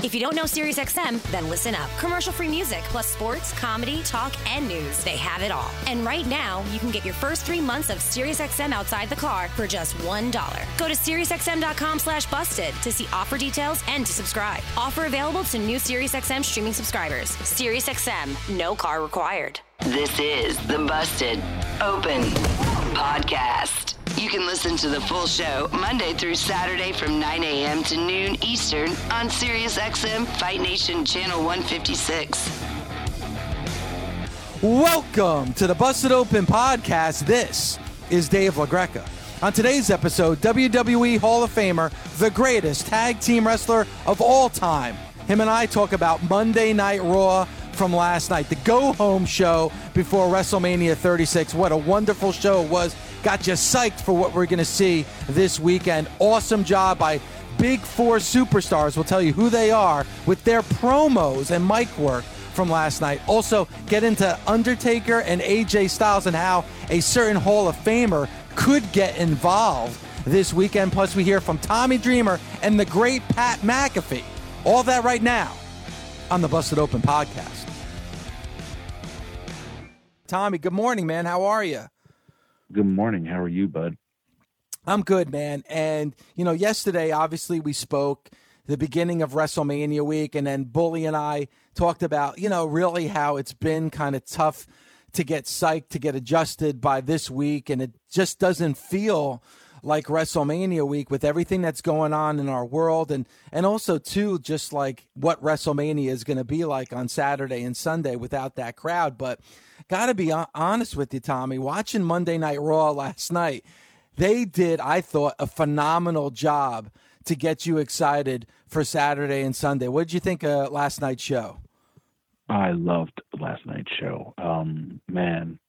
If you don't know SiriusXM, then listen up. Commercial-free music, plus sports, comedy, talk, and news. They have it all. And right now, you can get your first 3 months of SiriusXM outside the car for just $1. Go to SiriusXM.com/busted to see offer details and to subscribe. Offer available to new SiriusXM streaming subscribers. SiriusXM, no car required. This is the Busted Open Podcast. You can listen to the full show Monday through Saturday from 9 a.m. to noon Eastern on SiriusXM Fight Nation Channel 156. Welcome to the Busted Open Podcast. This is Dave LaGreca. On today's episode, WWE Hall of Famer, the greatest tag team wrestler of all time. Him and I talk about Monday Night Raw from last night, the go-home show before WrestleMania 36. What a wonderful show it was. Got you psyched for what we're going to see this weekend. Awesome job by Big Four superstars. We'll tell you who they are with their promos and mic work from last night. Also, get into Undertaker and AJ Styles and how a certain Hall of Famer could get involved this weekend. Plus, we hear from Tommy Dreamer and the great Pat McAfee. All that right now on the Busted Open Podcast. Tommy, good morning, man. How are you? Good morning. How are you, bud? I'm good, man. And, yesterday, obviously, we spoke the beginning of WrestleMania week, and then Bully and I talked about, really how it's been kind of tough to get psyched, to get adjusted by this week, and it just doesn't feel like WrestleMania week with everything that's going on in our world, and also, too, just like what WrestleMania is going to be like on Saturday and Sunday without that crowd. But got to be honest with you, Tommy, watching Monday Night Raw last night, they did, I thought, a phenomenal job to get you excited for Saturday and Sunday. What did you think of last night's show? I loved last night's show. Man,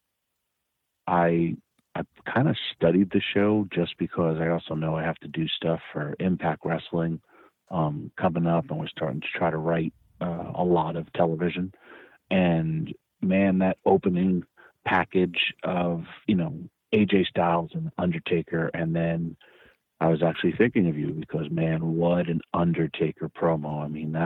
I kind of studied the show just because I also know I have to do stuff for Impact Wrestling coming up, and we're starting to try to write a lot of television. And man, that opening package of, AJ Styles and Undertaker, and then I was actually thinking of you because, man, what an Undertaker promo. I mean,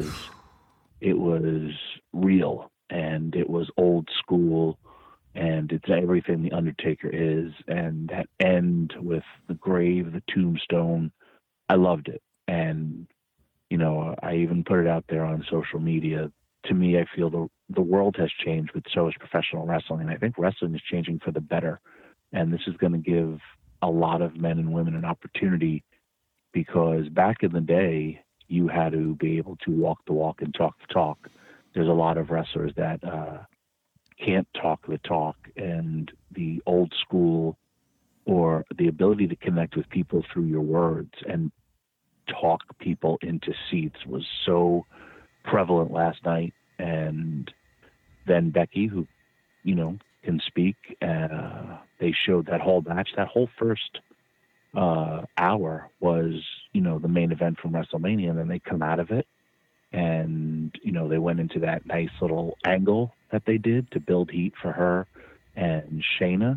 it was real, and it was old school, and it's everything the Undertaker is. And that end with the grave, the tombstone, I loved it. And, I even put it out there on social media. To me, I feel the world has changed, but so has professional wrestling. And I think wrestling is changing for the better. And this is going to give a lot of men and women an opportunity, because back in the day, you had to be able to walk the walk and talk the talk. There's a lot of wrestlers that can't talk the talk, and the old school, or the ability to connect with people through your words and talk people into seats, was so prevalent last night. And then Becky, who, can speak, they showed that whole match. That whole first hour was, the main event from WrestleMania, and then they come out of it, and, they went into that nice little angle that they did to build heat for her and Shayna.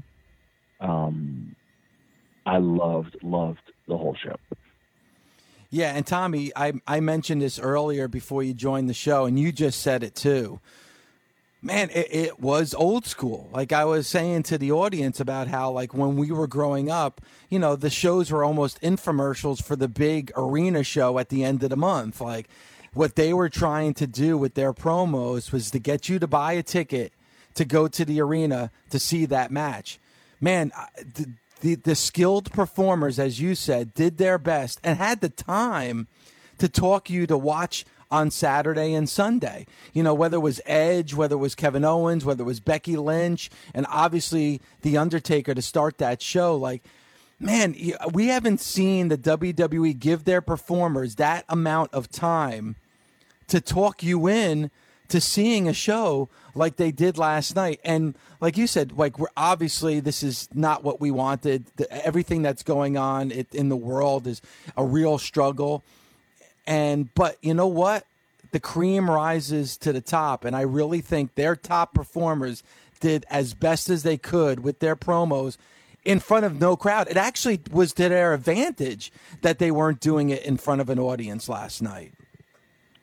I loved the whole show. Yeah, and Tommy, I mentioned this earlier before you joined the show, and you just said it too. Man, it was old school. Like I was saying to the audience about how, like, when we were growing up, the shows were almost infomercials for the big arena show at the end of the month. Like, what they were trying to do with their promos was to get you to buy a ticket to go to the arena to see that match. Man, the skilled performers, as you said, did their best and had the time to talk you to watch on Saturday and Sunday. Whether it was Edge, whether it was Kevin Owens, whether it was Becky Lynch, and obviously The Undertaker to start that show. Like, man, we haven't seen the WWE give their performers that amount of time to talk you in to seeing a show like they did last night. And like you said, like, we're obviously, this is not what we wanted. Everything that's going on in the world is a real struggle. But you know what? The cream rises to the top, and I really think their top performers did as best as they could with their promos in front of no crowd. It actually was to their advantage that they weren't doing it in front of an audience last night.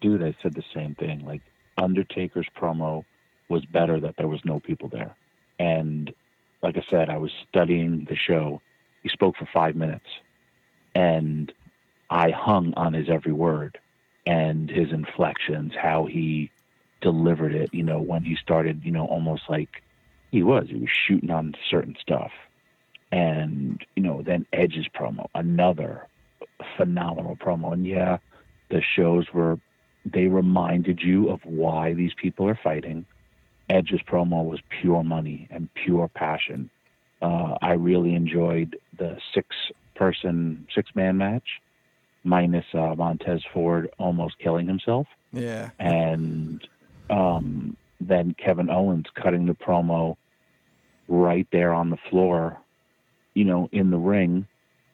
dude, I said the same thing. Like, Undertaker's promo was better that there was no people there. And like I said, I was studying the show. He spoke for 5 minutes, and I hung on his every word and his inflections, how he delivered it, when he started, almost like he was shooting on certain stuff. And, then Edge's promo, another phenomenal promo. And yeah, the shows they reminded you of why these people are fighting. Edge's promo was pure money and pure passion. I really enjoyed the six-man match, minus Montez Ford almost killing himself. Yeah. And then Kevin Owens cutting the promo right there on the floor, in the ring.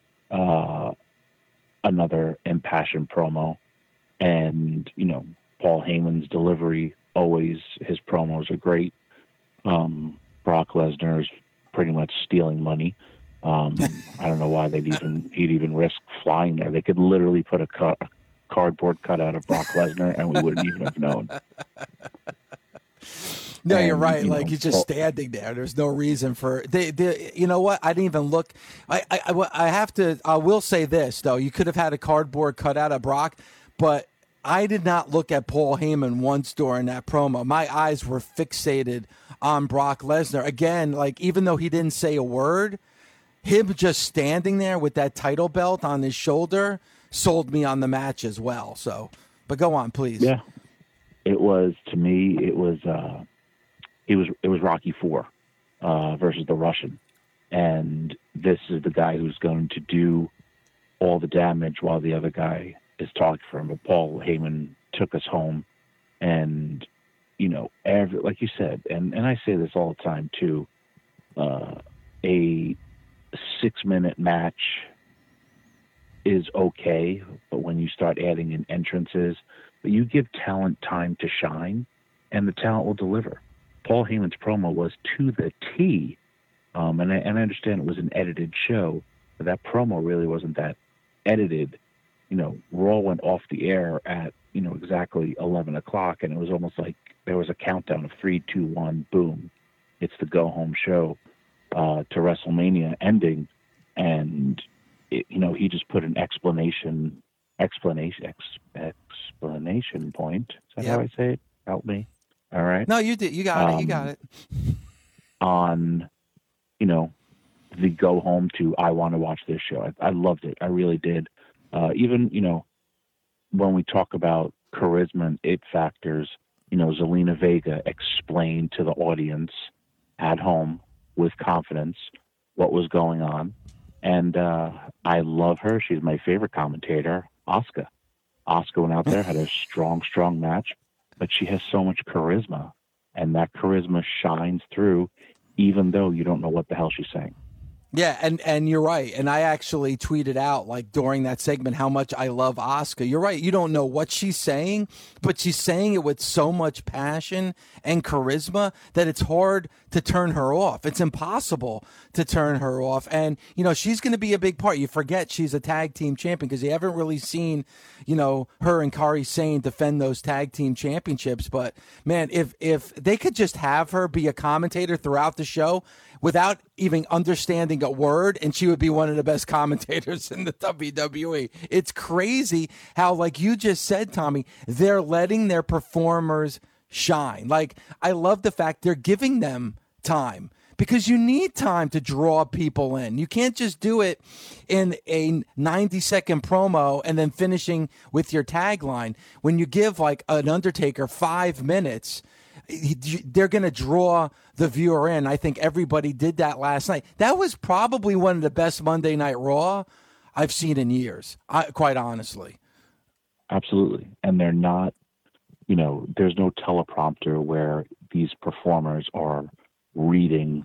Another impassioned promo. And, Paul Heyman's delivery, always his promos are great. Brock Lesnar's pretty much stealing money. I don't know why he'd even risk flying there. They could literally put a cardboard cutout of Brock Lesnar and we wouldn't even have known. No, you're right. He's just standing there. There's no reason for you know what? I didn't even look. I will say this though. You could have had a cardboard cutout of Brock, but I did not look at Paul Heyman once during that promo. My eyes were fixated on Brock Lesnar. Again, even though he didn't say a word, him just standing there with that title belt on his shoulder sold me on the match as well. So, but go on, please. Yeah, it was, to me, it was Rocky IV versus the Russian, and this is the guy who's going to do all the damage while the other guy is talking for him. But Paul Heyman took us home, and like you said, and I say this all the time too, a 6-minute match is okay, but when you start adding in entrances, but you give talent time to shine, and the talent will deliver. Paul Heyman's promo was to the T, and I understand it was an edited show, but that promo really wasn't that edited. Raw went off the air at exactly 11 o'clock, and it was almost like there was a countdown of 3, 2, 1, boom. It's the go-home show to WrestleMania ending, and he just put an explanation point. Is that how I say it? Help me. All right. No, you did. You got it. You got it. On, the go home to, I want to watch this show. I loved it. I really did. Even, when we talk about charisma and it factors, Zelina Vega explained to the audience at home with confidence what was going on. And I love her. She's my favorite commentator, Asuka. Asuka went out there, had a strong match, but she has so much charisma, and that charisma shines through even though you don't know what the hell she's saying. Yeah, and you're right. And I actually tweeted out during that segment how much I love Asuka. You're right. You don't know what she's saying, but she's saying it with so much passion and charisma that it's hard to turn her off. It's impossible to turn her off. And, she's going to be a big part. You forget she's a tag team champion because you haven't really seen, her and Kairi Sane defend those tag team championships. But, man, if they could just have her be a commentator throughout the show without even understanding a word, and she would be one of the best commentators in the WWE. It's crazy how, like you just said, Tommy, they're letting their performers shine. I love the fact they're giving them time, because you need time to draw people in. You can't just do it in a 90-second promo and then finishing with your tagline. When you give an Undertaker 5 minutes, they're going to draw the viewer in. I think everybody did that last night. That was probably one of the best Monday Night Raw I've seen in years, quite honestly. Absolutely. And they're not, there's no teleprompter where these performers are reading,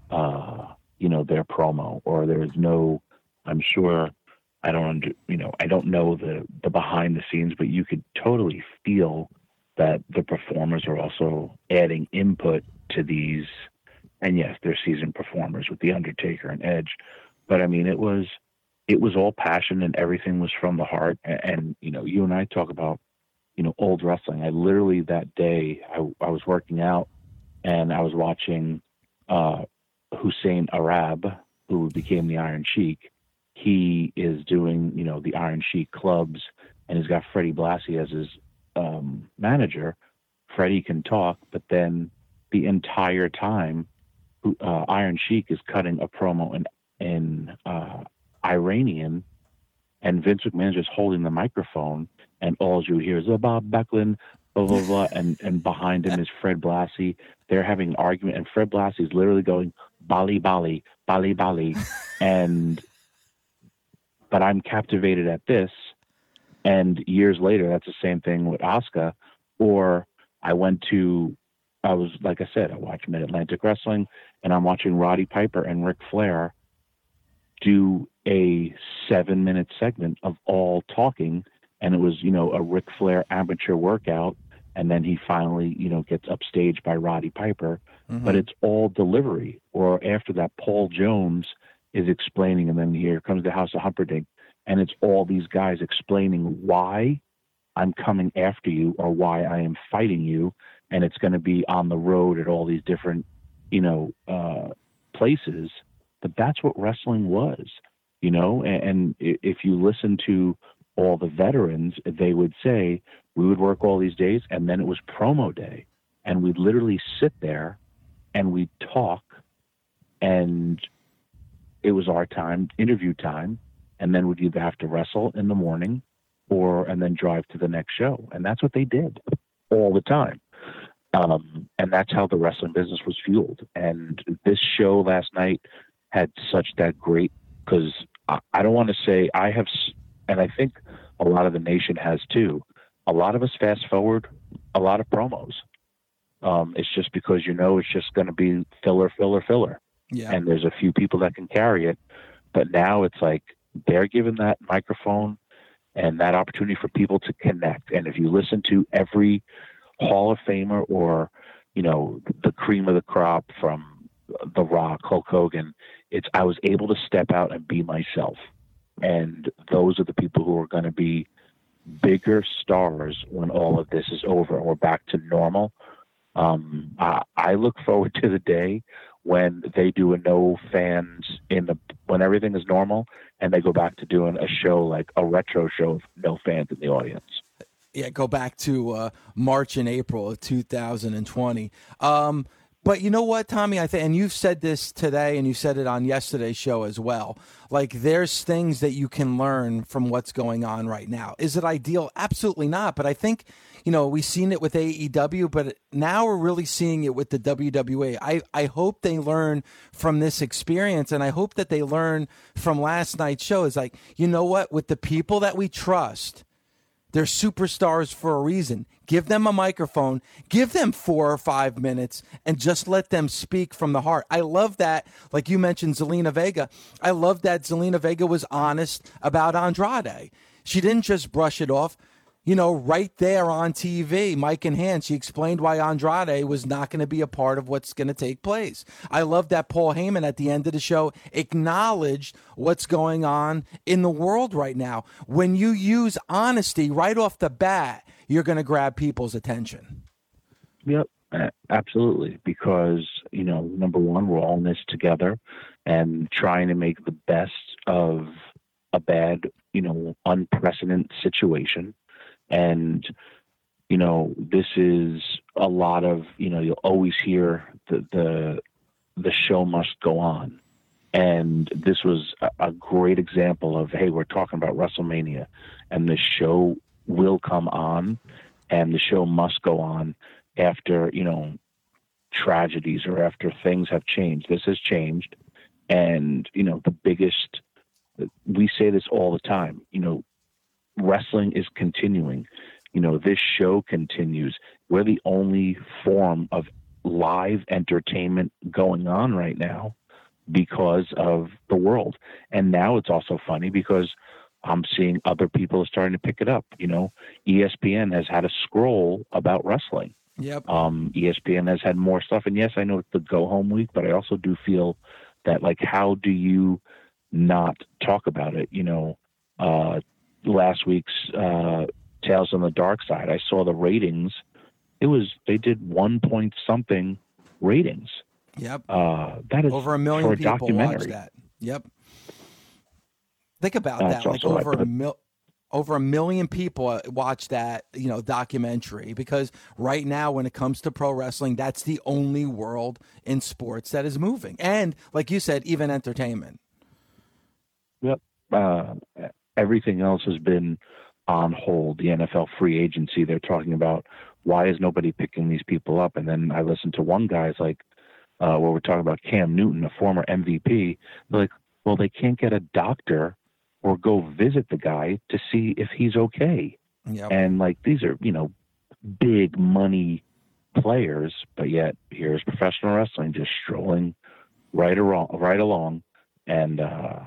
their promo, or there's no, I'm sure, I don't know the behind the scenes, but you could totally feel that the performers are also adding input to these. And yes, they're seasoned performers with The Undertaker and Edge, but I mean, it was all passion and everything was from the heart. And you and I talk about old wrestling. I literally that day I was working out and I was watching Hussein Arab, who became the Iron Sheik. He is doing, the Iron Sheik clubs, and he's got Freddie Blassie as his manager. Freddie can talk, but then the entire time, Iron Sheik is cutting a promo in Iranian, and Vince McMahon's just holding the microphone, and all you hear is Bob Backlund, blah, blah, blah, and behind him is Fred Blassie. They're having an argument, and Fred Blassie's literally going, Bali, Bali, Bali, Bali. But I'm captivated at this. And years later, that's the same thing with Asuka. Or I like I said, I watched Mid-Atlantic Wrestling, and I'm watching Roddy Piper and Ric Flair do a 7-minute segment of all talking. And it was, a Ric Flair amateur workout. And then he finally, gets upstaged by Roddy Piper. Mm-hmm. But it's all delivery. Or after that, Paul Jones is explaining, and then here comes the House of Humperdinck. And it's all these guys explaining why I'm coming after you or why I am fighting you. And it's going to be on the road at all these different, places. But that's what wrestling was, and if you listen to all the veterans, they would say we would work all these days and then it was promo day. And we'd literally sit there and we'd talk, and it was our time, interview time. And then we'd either have to wrestle in the morning and then drive to the next show. And that's what they did all the time. And that's how the wrestling business was fueled. And this show last night had such that great, because I don't want to say I have, and I think a lot of the nation has too. A lot of us fast forward a lot of promos. It's just because, it's just going to be filler. Yeah. And there's a few people that can carry it. But now it's like they're given that microphone and that opportunity for people to connect. And if you listen to every Hall of Famer or, the cream of the crop from The Rock, Hulk Hogan, I was able to step out and be myself. And those are the people who are going to be bigger stars when all of this is over and we're back to normal. I look forward to the day when they do a no fans when everything is normal and they go back to doing a show like a retro show of no fans in the audience. Yeah, go back to March and April of 2020. But you know what, Tommy? And you've said this today, and you said it on yesterday's show as well. Like, there's things that you can learn from what's going on right now. Is it ideal? Absolutely not. But I think, we've seen it with AEW, but now we're really seeing it with the WWE. I hope they learn from this experience, and I hope that they learn from last night's show. Is like, you know what? With the people that we trust, they're superstars for a reason. Give them a microphone, give them 4 or 5 minutes, and just let them speak from the heart. I love that, like you mentioned, Zelina Vega. I love that Zelina Vega was honest about Andrade. She didn't just brush it off. Right there on TV, mic in hand, she explained why Andrade was not going to be a part of what's going to take place. I love that Paul Heyman at the end of the show acknowledged what's going on in the world right now. When you use honesty right off the bat, you're going to grab people's attention. Yep, absolutely. Because, number one, we're all in this together and trying to make the best of a bad, unprecedented situation. And, this is a lot of, you'll always hear the show must go on. And this was a great example of, hey, we're talking about WrestleMania and the show will come on and the show must go on after, tragedies or after things have changed. This has changed. And, we say this all the time, wrestling is continuing. This show continues. We're the only form of live entertainment going on right now because of the world. And now it's also funny because I'm seeing other people starting to pick it up. ESPN has had a scroll about wrestling. Yep. ESPN has had more stuff. And yes, I know it's the go home week, but I also do feel that, like, how do you not talk about it? Last week's Tales on the Dark Side. I saw the ratings. They did 1 point something ratings. Yep. That is over 1 million for a people documentary. watched that. Yep. Think about that. Like over 1 million people watch that, documentary, because right now when it comes to pro wrestling, that's the only world in sports that is moving. And like you said, even entertainment. Yep. Everything else has been on hold. The NFL free agency, they're talking about, why is nobody picking these people up? And then I listened to one guy's like, where we're talking about Cam Newton, a former MVP. They're like, well, they can't get a doctor or go visit the guy to see if he's okay. Yep. And like, these are, big money players, but yet here's professional wrestling just strolling right along. And,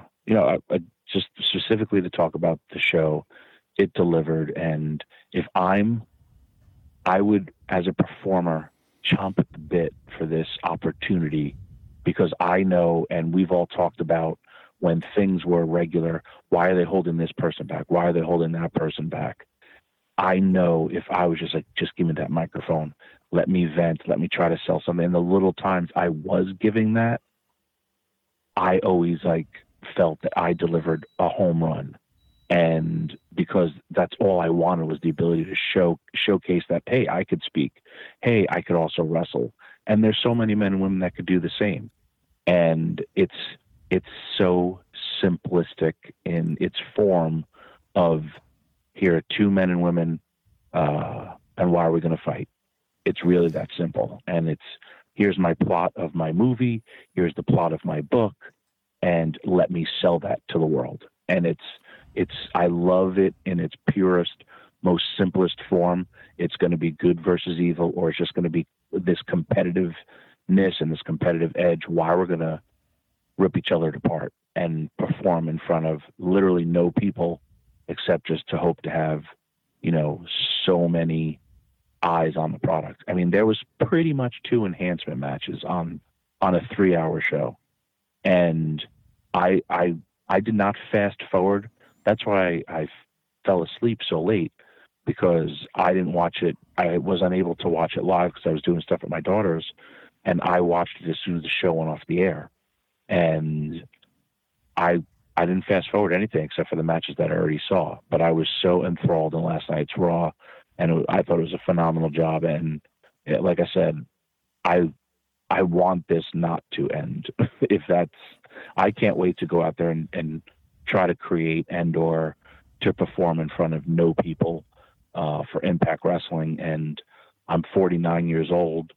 just specifically to talk about the show, it delivered. And if I would, as a performer, chomp at the bit for this opportunity, because I know, and we've all talked about, when things were regular, why are they holding this person back? Why are they holding that person back? I know if I was just like, just give me that microphone, let me vent, let me try to sell something. And the little times I was giving that, I always felt that I delivered a home run. And because that's all I wanted was the ability to showcase that, hey, I could speak. Hey, I could also wrestle. And there's so many men and women that could do the same. And it's so simplistic in its form of, here are two men and women, and why are we going to fight? It's really that simple. And here's my plot of my movie, here's the plot of my book, and let me sell that to the world. And I love it in its purest, most simplest form. It's going to be good versus evil, or it's just going to be this competitiveness and this competitive edge, why we're going to rip each other apart and perform in front of literally no people, except just to hope to have, so many eyes on the product. I mean, there was pretty much 2 enhancement matches on a 3-hour show. And I did not fast forward. That's why I fell asleep so late, because I didn't watch it. I was unable to watch it live because I was doing stuff with my daughters, and I watched it as soon as the show went off the air. And I didn't fast forward anything except for the matches that I already saw, but I was so enthralled in last night's Raw, and I thought it was a phenomenal job. And like I said, I want this not to end. I can't wait to go out there and try to create and/or to perform in front of no people for Impact Wrestling. And I'm 49 years old.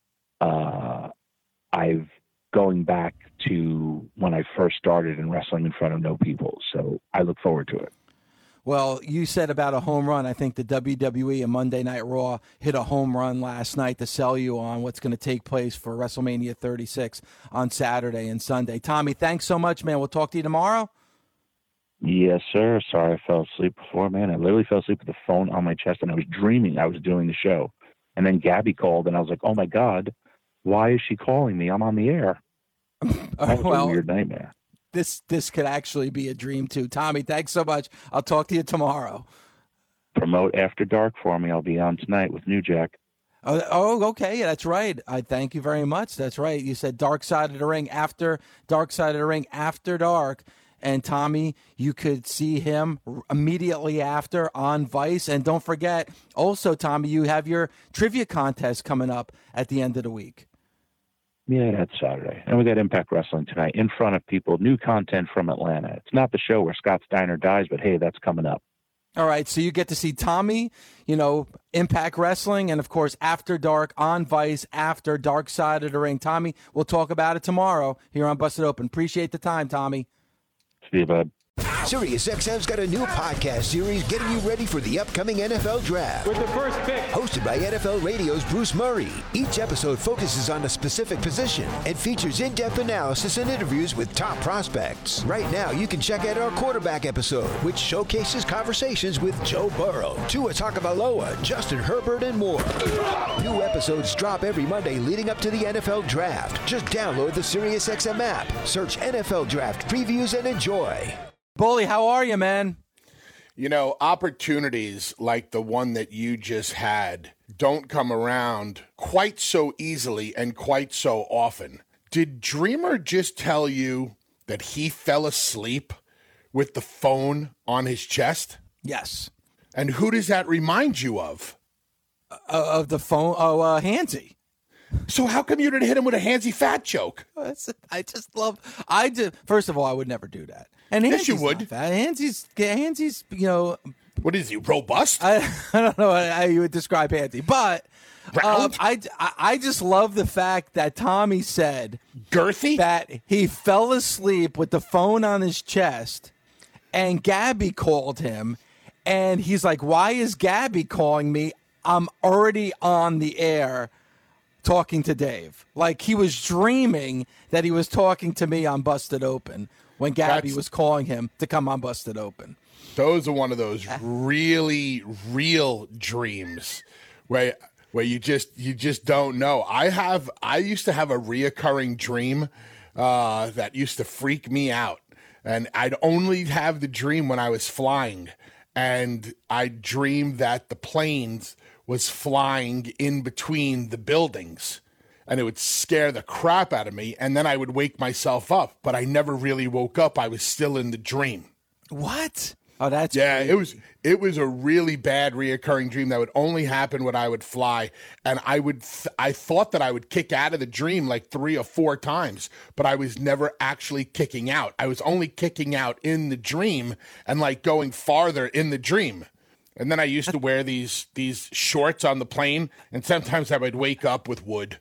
I've going back to when I first started in wrestling in front of no people. So I look forward to it. Well, you said about a home run. I think the WWE and Monday Night Raw hit a home run last night to sell you on what's going to take place for WrestleMania 36 on Saturday and Sunday. Tommy, thanks so much, man. We'll talk to you tomorrow. Yes, sir. Sorry I fell asleep before, man. I literally fell asleep with the phone on my chest, and I was dreaming I was doing the show. And then Gabby called, and I was like, oh, my God, why is she calling me? I'm on the air. That was a weird nightmare. This could actually be a dream, too. Tommy, thanks so much. I'll talk to you tomorrow. Promote After Dark for me. I'll be on tonight with New Jack. Oh, okay. That's right. I thank you very much. That's right. You said Dark Side of the Ring after Dark Side of the Ring after dark. And Tommy, you could see him immediately after on Vice. And don't forget, also, Tommy, you have your trivia contest coming up at the end of the week. Yeah, that's Saturday. And we got Impact Wrestling tonight in front of people. New content from Atlanta. It's not the show where Scott Steiner dies, but hey, that's coming up. All right, so you get to see Tommy, Impact Wrestling, and, of course, After Dark on Vice, after Dark Side of the Ring. Tommy, we'll talk about it tomorrow here on Busted Open. Appreciate the time, Tommy. See you, bud. SiriusXM's got a new podcast series getting you ready for the upcoming NFL Draft. With the first pick. Hosted by NFL Radio's Bruce Murray. Each episode focuses on a specific position and features in-depth analysis and interviews with top prospects. Right now, you can check out our quarterback episode, which showcases conversations with Joe Burrow, Tua Tagovailoa, Justin Herbert, and more. New episodes drop every Monday leading up to the NFL Draft. Just download the SiriusXM app, search NFL Draft Previews, and enjoy. Bully, how are you, man? You know, opportunities like the one that you just had don't come around quite so easily and quite so often. Did Dreamer just tell you that he fell asleep with the phone on his chest? Yes. And who does that remind you of? Of the phone, Hansy. So how come you didn't hit him with a Hansy fat joke? First of all, I would never do that. And yes, you Hansy's would. not fat. Hansy's, you know. What is he, robust? I don't know how you would describe Hansy, but I just love the fact that Tommy said girthy, that he fell asleep with the phone on his chest, and Gabby called him, and he's like, "Why is Gabby calling me? I'm already on the air talking to Dave." Like he was dreaming that he was talking to me on Busted Open when Gabby was calling him to come on Busted Open. Those are one of those really real dreams where you just don't know. I used to have a reoccurring dream that used to freak me out, and I'd only have the dream when I was flying, and I dreamed that the planes was flying in between the buildings, and it would scare the crap out of me, and then I would wake myself up, but I never really woke up. I was still in the dream. What? Oh, that's crazy. It was a really bad reoccurring dream that would only happen when I would fly, and I thought that I would kick out of the dream like 3 or 4 times, but I was never actually kicking out. I was only kicking out in the dream and like going farther in the dream. And then I used to wear these shorts on the plane, and sometimes I would wake up with wood.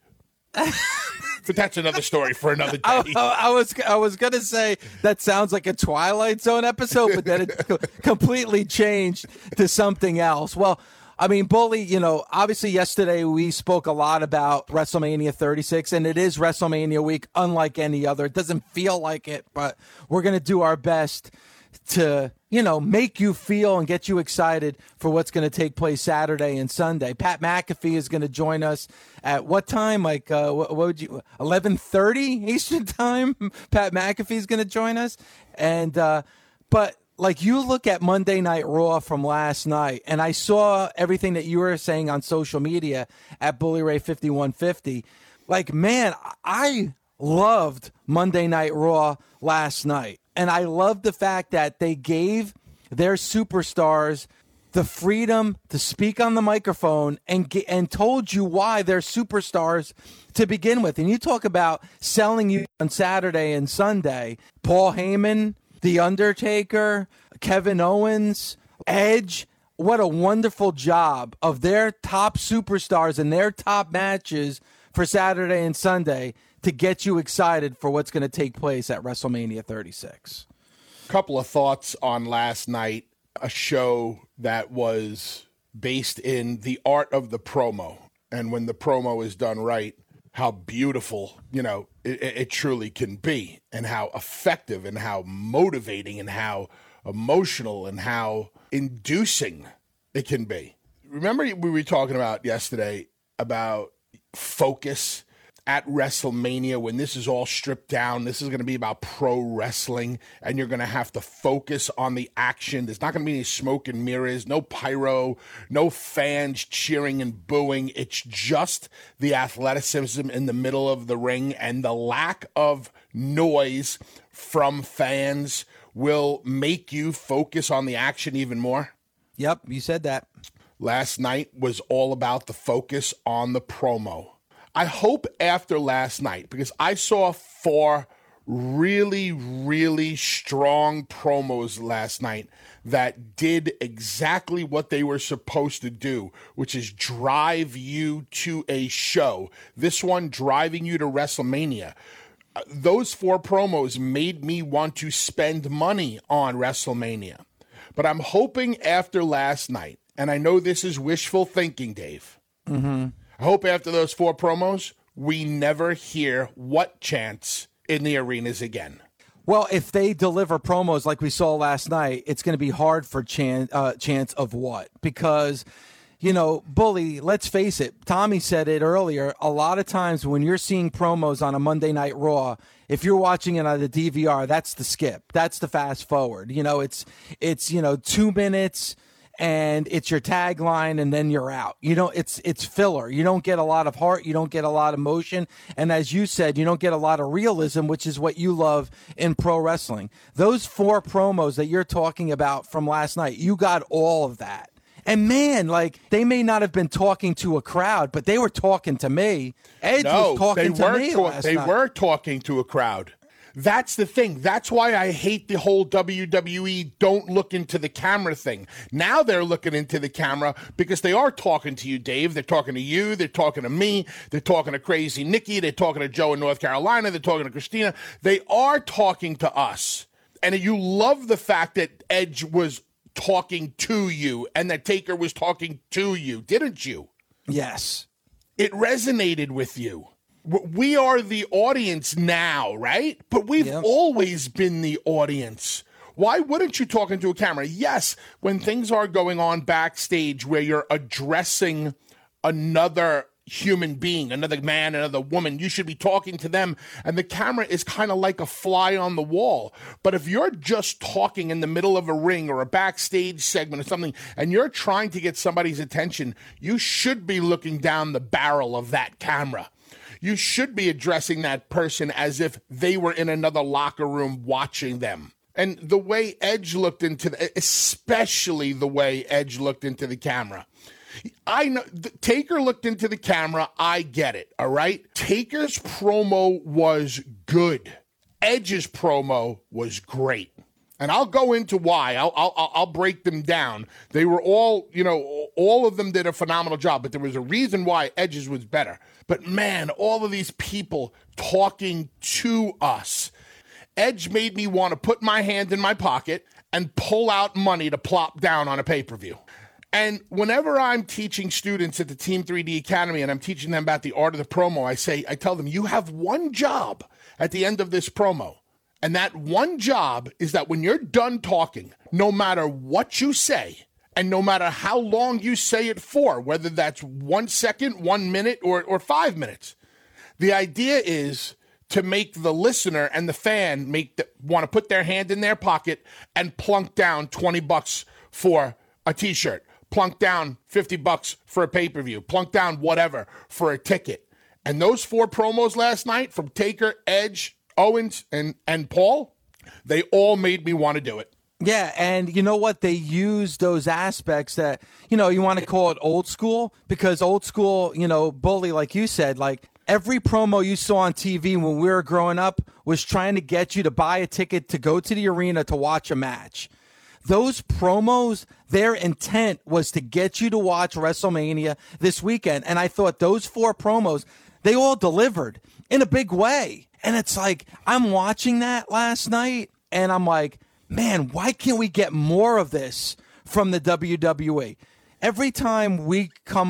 But that's another story for another day. I was gonna say that sounds like a Twilight Zone episode, but then it completely changed to something else. Well, I mean, Bully, you know, obviously yesterday we spoke a lot about WrestleMania 36, and it is WrestleMania week, unlike any other. It doesn't feel like it, but we're gonna do our best to, you know, make you feel and get you excited for what's going to take place Saturday and Sunday. Pat McAfee is going to join us at what time? Like, what would you, 11:30 Eastern time? Pat McAfee is going to join us. And, but like you look at Monday Night Raw from last night, and I saw everything that you were saying on social media at Bully Ray 5150. Like, man, I loved Monday Night Raw last night. And I love the fact that they gave their superstars the freedom to speak on the microphone and told you why they're superstars to begin with. And you talk about selling you on Saturday and Sunday. Paul Heyman, The Undertaker, Kevin Owens, Edge. What a wonderful job of their top superstars and their top matches for Saturday and Sunday to get you excited for what's going to take place at WrestleMania 36. Couple of thoughts on last night, a show that was based in the art of the promo. And when the promo is done right, how beautiful, you know, it truly can be, and how effective and how motivating and how emotional and how inducing it can be. Remember we were talking about yesterday about focus at WrestleMania, when this is all stripped down. This is going to be about pro wrestling, and you're going to have to focus on the action. There's not going to be any smoke and mirrors, no pyro, no fans cheering and booing. It's just the athleticism in the middle of the ring, and the lack of noise from fans will make you focus on the action even more. Yep, you said that. Last night was all about the focus on the promo. I hope after last night, because I saw 4 really, really strong promos last night that did exactly what they were supposed to do, which is drive you to a show. This one driving you to WrestleMania. Those 4 promos made me want to spend money on WrestleMania. But I'm hoping after last night, and I know this is wishful thinking, Dave. Mm-hmm. I hope after those 4 promos, we never hear what chants in the arenas again. Well, if they deliver promos like we saw last night, it's going to be hard for chants of what? Because you know, Bully, let's face it. Tommy said it earlier. A lot of times when you're seeing promos on a Monday Night Raw, if you're watching it on the DVR, that's the skip. That's the fast forward. You know, it's 2 minutes and it's your tagline and then you're out. You know, it's filler. You don't get a lot of heart. You don't get a lot of emotion. And as you said, you don't get a lot of realism, which is what you love in pro wrestling. Those 4 promos that you're talking about from last night, you got all of that. And man, like, they may not have been talking to a crowd, but they were talking to me. Edge was talking to me last night. They were talking to a crowd. That's the thing. That's why I hate the whole WWE don't look into the camera thing. Now they're looking into the camera because they are talking to you, Dave. They're talking to you. They're talking to me. They're talking to Crazy Nikki. They're talking to Joe in North Carolina. They're talking to Christina. They are talking to us. And you love the fact that Edge was talking to you and that Taker was talking to you, didn't you? Yes. It resonated with you. We are the audience now, right? But we've always been the audience. Why wouldn't you talk into a camera? Yes, when things are going on backstage where you're addressing another human being, another man, another woman, you should be talking to them, and the camera is kind of like a fly on the wall. But if you're just talking in the middle of a ring or a backstage segment or something, and you're trying to get somebody's attention, you should be looking down the barrel of that camera. You should be addressing that person as if they were in another locker room watching them. And the way Edge looked especially the way Edge looked into the camera, I know Taker looked into the camera. I get it. All right. Taker's promo was good. Edge's promo was great. And I'll go into why. I'll break them down. They were all, all of them did a phenomenal job, but there was a reason why Edge's was better. But man, all of these people talking to us. Edge made me want to put my hand in my pocket and pull out money to plop down on a pay-per-view. And whenever I'm teaching students at the Team 3D Academy and I'm teaching them about the art of the promo, I tell them, you have one job at the end of this promo. And that one job is that when you're done talking, no matter what you say, and no matter how long you say it for, whether that's 1 second, 1 minute, or 5 minutes, the idea is to make the listener and the fan want to put their hand in their pocket and plunk down $20 for a t-shirt. Plunk down $50 for a pay-per-view, plunk down whatever for a ticket. And those 4 promos last night from Taker, Edge, Owens, and Paul, they all made me want to do it. Yeah, and you know what? They use those aspects that, you want to call it old school, because old school, Bully, like you said, like every promo you saw on TV when we were growing up was trying to get you to buy a ticket to go to the arena to watch a match. Those promos, their intent was to get you to watch WrestleMania this weekend. And I thought those 4 promos, they all delivered in a big way. And it's like, I'm watching that last night and I'm like, man, why can't we get more of this from the WWE? Every time we come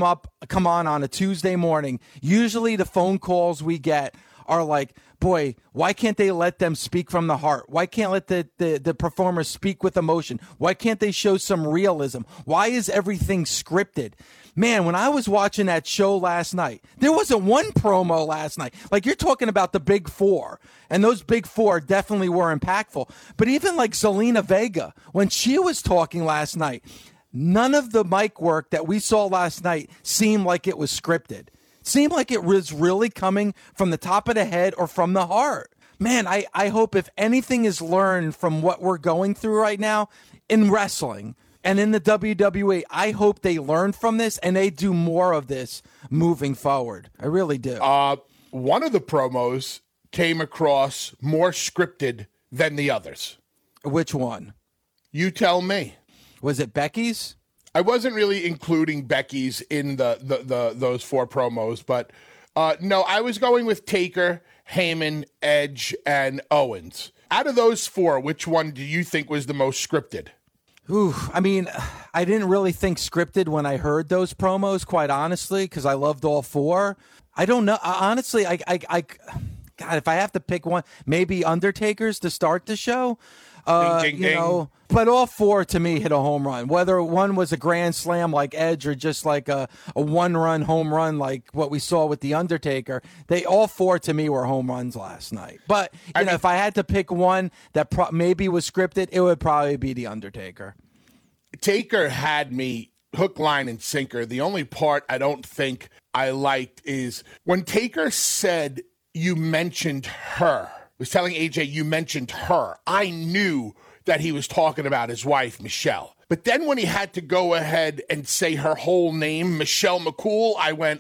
on a Tuesday morning, usually the phone calls we get are like, boy, why can't they let them speak from the heart? Why can't let the performers speak with emotion? Why can't they show some realism? Why is everything scripted? Man, when I was watching that show last night, there wasn't one promo last night. Like, you're talking about the big 4, and those big 4 definitely were impactful. But even like Zelina Vega, when she was talking last night, none of the mic work that we saw last night seemed like it was scripted. Seemed like it was really coming from the top of the head or from the heart. Man, I hope if anything is learned from what we're going through right now in wrestling and in the WWE, I hope they learn from this and they do more of this moving forward. I really do. One of the promos came across more scripted than the others. Which one? You tell me. Was it Becky's? I wasn't really including Becky's in those 4 promos, but no, I was going with Taker, Heyman, Edge, and Owens. Out of those 4, which one do you think was the most scripted? Ooh, I mean, I didn't really think scripted when I heard those promos, quite honestly, because I loved all 4. I don't know. Honestly, God, if I have to pick one, maybe Undertaker's to start the show. Ding, ding, you know, but all four to me hit a home run. Whether one was a grand slam like Edge or just like a one-run home run like what we saw with The Undertaker, all four to me were home runs last night. But, you know, if I had to pick one that maybe was scripted, it would probably be The Undertaker. Taker had me hook, line, and sinker. The only part I don't think I liked is when Taker said, you mentioned her, was telling AJ, you mentioned her. I knew that he was talking about his wife, Michelle. But then when he had to go ahead and say her whole name, Michelle McCool, I went,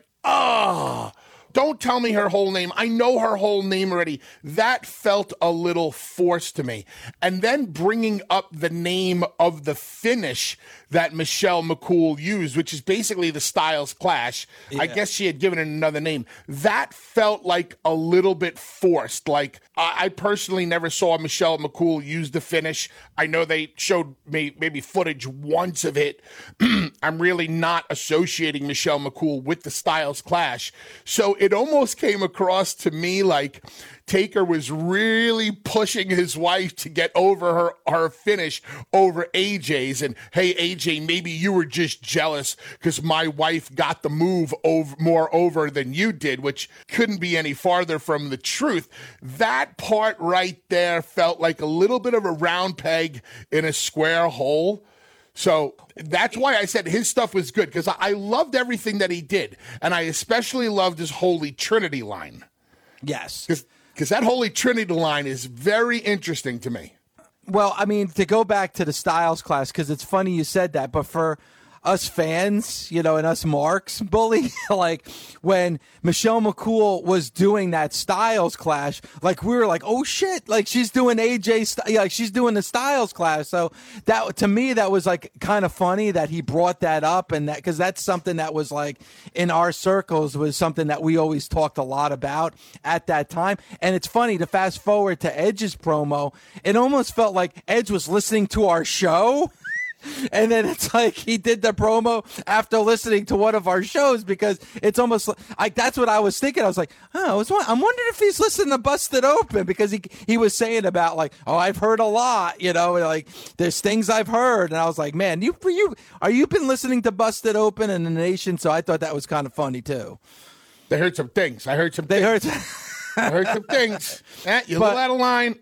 don't tell me her whole name. I know her whole name already. That felt a little forced to me. And then bringing up the name of the finish that Michelle McCool used, which is basically the Styles Clash. Yeah. I guess she had given it another name. That felt like a little bit forced. Like, I personally never saw Michelle McCool use the finish. I know they showed maybe footage once of it. I'm really not associating Michelle McCool with the Styles Clash. So it almost came across to me like Taker was really pushing his wife to get over her finish over AJ's. And, hey, AJ, maybe you were just jealous because my wife got the move more over than you did, which couldn't be any farther from the truth. That part right there felt like a little bit of a round peg in a square hole. So that's why I said his stuff was good, because I loved everything that he did. And I especially loved his Holy Trinity line. Yes. Because that Holy Trinity line is very interesting to me. Well, I mean, to go back to the Styles Clash, because it's funny you said that, but for us fans, you know, and us marks, Bully, like when Michelle McCool was doing that Styles Clash, like we were like, oh shit, like she's doing like she's doing the Styles Clash. So that, to me, that was like kind of funny that he brought that up, and that, because that's something that was like in our circles was something that we always talked a lot about at that time. And it's funny to fast forward to Edge's promo, it almost felt like Edge was listening to our show. And then it's like he did the promo after listening to one of our shows, because it's almost like that's what I was thinking. I was like, I'm wondering if he's listening to Busted Open, because he was saying about like, oh, I've heard a lot, you know, like there's things I've heard. And I was like, man, you've been listening to Busted Open and The Nation. So I thought that was kind of funny too. They heard some things. I heard some things. I heard some things. You let out of line.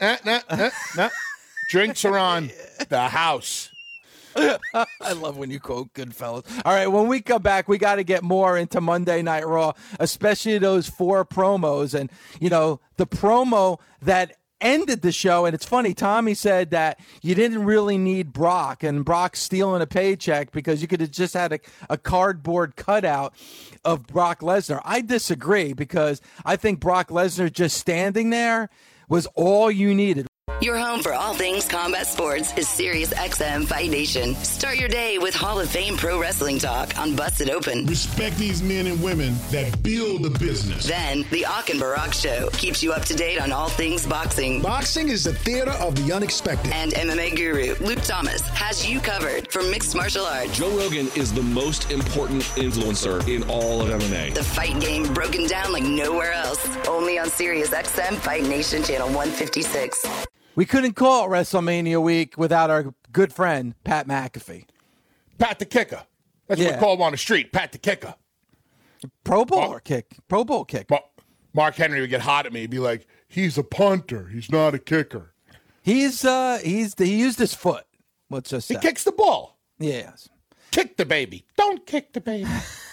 Drinks are on the house. I love when you quote Goodfellas. All right, when we come back, we got to get more into Monday Night Raw, especially those four promos. And, you know, the promo that ended the show, and it's funny, Tommy said that you didn't really need Brock, and Brock stealing a paycheck because you could have just had a cardboard cutout of Brock Lesnar. I disagree, because I think Brock Lesnar just standing there was all you needed. Your home for all things combat sports is SiriusXM Fight Nation. Start your day with Hall of Fame Pro Wrestling Talk on Busted Open. Respect these men and women that build the business. Then, the Ak and Barak Show keeps you up to date on all things boxing. Boxing is the theater of the unexpected. And MMA guru Luke Thomas has you covered for mixed martial arts. Joe Rogan is the most important influencer in all of MMA. The fight game broken down like nowhere else. Only on SiriusXM Fight Nation Channel 156. We couldn't call it WrestleMania week without our good friend, Pat McAfee. Pat the Kicker. That's what we call him on the street, Pat the Kicker. Pro Bowl kick. Pro Bowl kick. Mark Henry would get hot at me. He'd be like, he's a punter. He's not a kicker. He used his foot. Let's just say. He kicks the ball. Yes. Kick the baby. Don't kick the baby.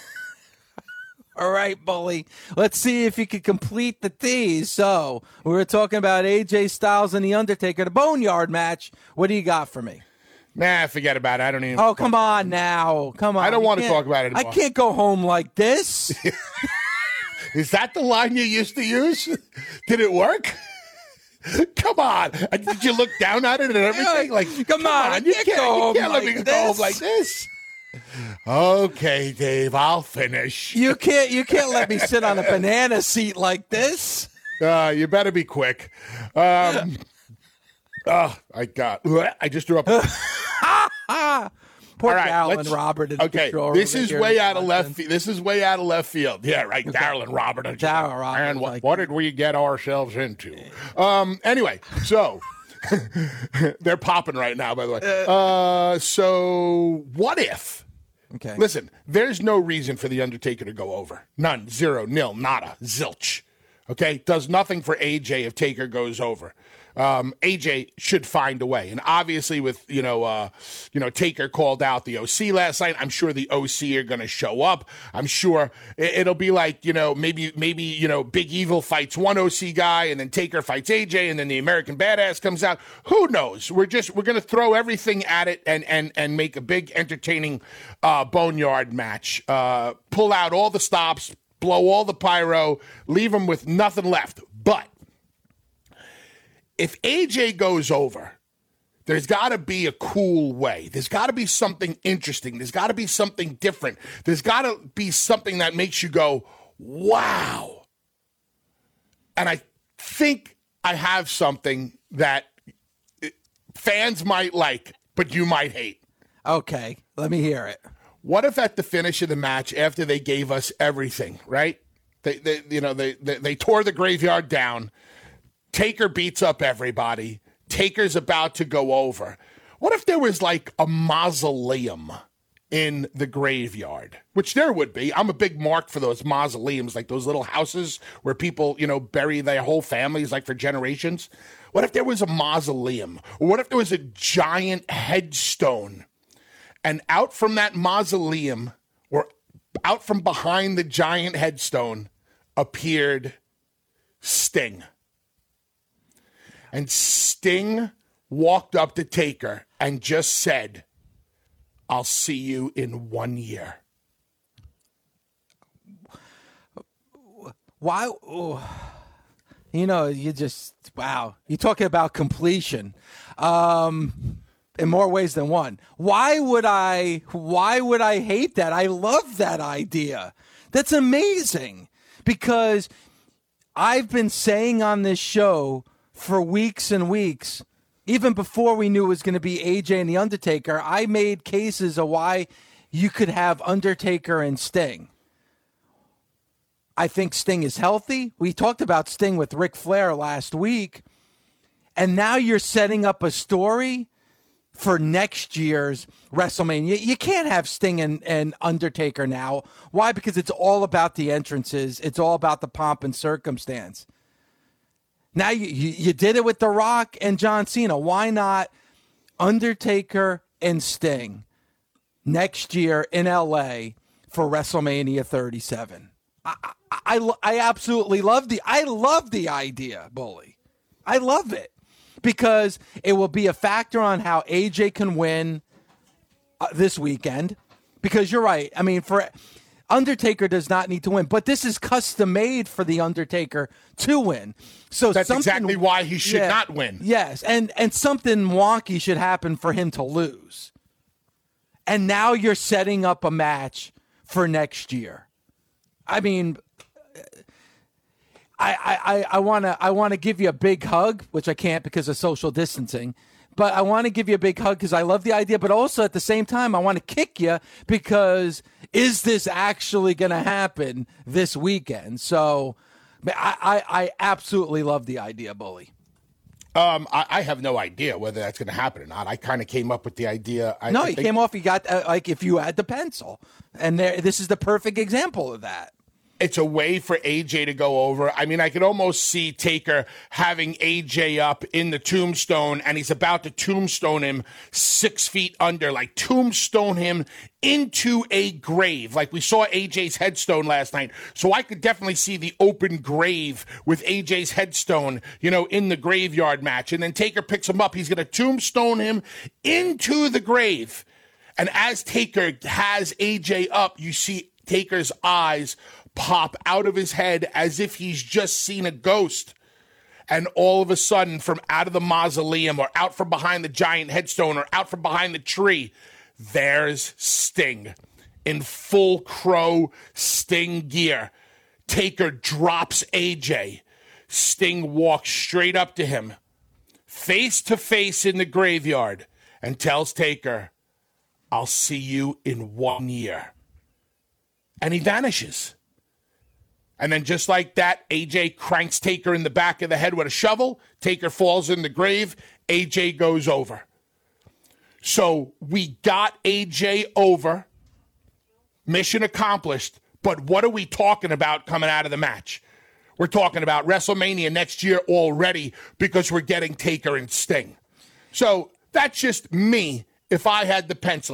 All right, Bully. Let's see if you can complete the tease. So, we were talking about AJ Styles and The Undertaker, the Boneyard match. What do you got for me? Nah, forget about it. I don't even. Oh, come on now. Come on. I don't want to talk about it anymore. I can't go home like this. Is that the line you used to use? Did it work? Come on. Did you look down at it and everything? Like, come on. You can't let me go home like this. Okay, Dave, I'll finish. You can't let me sit on a banana seat like this. You better be quick. I just threw up. Poor Darren Robert. Okay, this is way out of left. This is way out of left field. Yeah, right. Darren Robert. Darren Robert. And what did we get ourselves into? Anyway, so They're popping right now, by the way. So what if? Okay. Listen, there's no reason for The Undertaker to go over. None. 0, nil, nada, zilch. Okay? Does nothing for AJ if Taker goes over. AJ should find a way. And obviously with, Taker called out the OC last night, I'm sure the OC are going to show up. I'm sure it'll be like, maybe Big Evil fights one OC guy and then Taker fights AJ and then the American Badass comes out. Who knows? We're going to throw everything at it and make a big entertaining boneyard match. Pull out all the stops, blow all the pyro, leave them with nothing left. But if AJ goes over, there's got to be a cool way. There's got to be something interesting. There's got to be something different. There's got to be something that makes you go, wow. And I think I have something that fans might like, but you might hate. Okay, let me hear it. What if at the finish of the match, after they gave us everything, right? They tore the graveyard down. Taker beats up everybody. Taker's about to go over. What if there was like a mausoleum in the graveyard? Which there would be. I'm a big mark for those mausoleums, like those little houses where people, bury their whole families like for generations. What if there was a mausoleum? Or what if there was a giant headstone? And out from that mausoleum, or out from behind the giant headstone, appeared Sting. And Sting walked up to Taker and just said, I'll see you in 1 year. Why? Oh, you just, wow. You're talking about completion in more ways than one. Why would I hate that? I love that idea. That's amazing. Because I've been saying on this show for weeks and weeks, even before we knew it was going to be AJ and The Undertaker, I made cases of why you could have Undertaker and Sting. I think Sting is healthy. We talked about Sting with Ric Flair last week. And now you're setting up a story for next year's WrestleMania. You can't have Sting and Undertaker now. Why? Because it's all about the entrances. It's all about the pomp and circumstance. Now you did it with The Rock and John Cena. Why not Undertaker and Sting next year in LA for WrestleMania 37? I absolutely love the idea, Bully. I love it because it will be a factor on how AJ can win this weekend. Because you're right. I mean, for Undertaker does not need to win, but this is custom made for the Undertaker to win. So that's exactly why he should not win. Yes, and something wonky should happen for him to lose. And now you're setting up a match for next year. I mean, I want to give you a big hug, which I can't because of social distancing. But I want to give you a big hug because I love the idea. But also at the same time, I want to kick you because is this actually going to happen this weekend? So I absolutely love the idea, Bully. I have no idea whether that's going to happen or not. I kind of came up with the idea. You came off. You got if you had the pencil, and this is the perfect example of that. It's a way for AJ to go over. I mean, I could almost see Taker having AJ up in the tombstone, and he's about to tombstone him 6 feet under, like tombstone him into a grave, like we saw AJ's headstone last night. So I could definitely see the open grave with AJ's headstone, in the graveyard match. And then Taker picks him up. He's going to tombstone him into the grave. And as Taker has AJ up, you see Taker's eyes pop out of his head as if he's just seen a ghost. And all of a sudden, from out of the mausoleum or out from behind the giant headstone or out from behind the tree, there's Sting in full Crow Sting gear. Taker drops AJ. Sting walks straight up to him, face to face in the graveyard, and tells Taker, I'll see you in 1 year. And he vanishes. And then just like that, AJ cranks Taker in the back of the head with a shovel. Taker falls in the grave. AJ goes over. So we got AJ over. Mission accomplished. But what are we talking about coming out of the match? We're talking about WrestleMania next year already because we're getting Taker and Sting. So that's just me if I had the pencil.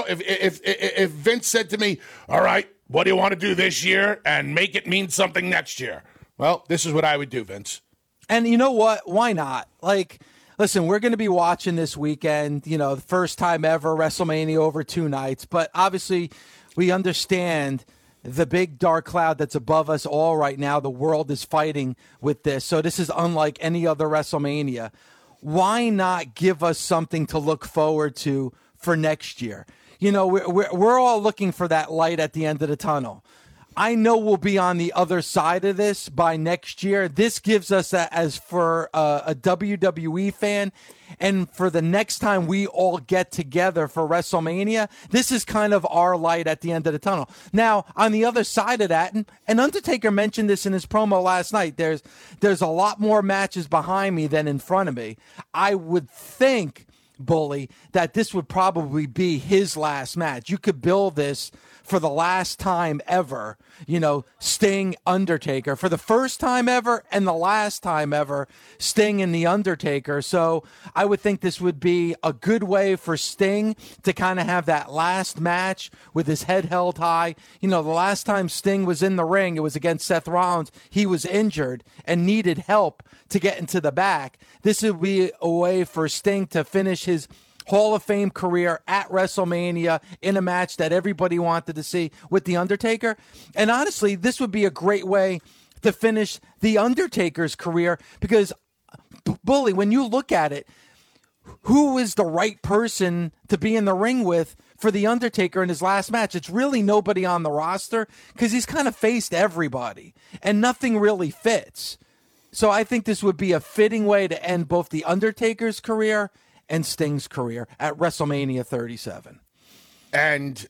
If Vince said to me, all right, what do you want to do this year and make it mean something next year? Well, this is what I would do, Vince. And you know what? Why not? Like, listen, we're going to be watching this weekend, you know, the first time ever WrestleMania over 2 nights. But obviously, we understand the big dark cloud that's above us all right now. The world is fighting with this. So this is unlike any other WrestleMania. Why not give us something to look forward to for next year? You know, we're all looking for that light at the end of the tunnel. I know we'll be on the other side of this by next year. This gives us that as for a WWE fan, and for the next time we all get together for WrestleMania, this is kind of our light at the end of the tunnel. Now, on the other side of that, and Undertaker mentioned this in his promo last night, there's a lot more matches behind me than in front of me. I would think, Bully, that this would probably be his last match. You could build this for the last time ever, you know, Sting, Undertaker, for the first time ever and the last time ever, Sting and the Undertaker. So I would think this would be a good way for Sting to kind of have that last match with his head held high. You know, the last time Sting was in the ring, it was against Seth Rollins. He was injured and needed help to get into the back. This would be a way for Sting to finish his Hall of Fame career at WrestleMania in a match that everybody wanted to see with The Undertaker. And honestly, this would be a great way to finish The Undertaker's career because, Bully, when you look at it, who is the right person to be in the ring with for The Undertaker in his last match? It's really nobody on the roster because he's kind of faced everybody and nothing really fits. So I think this would be a fitting way to end both The Undertaker's career and Sting's career at WrestleMania 37. And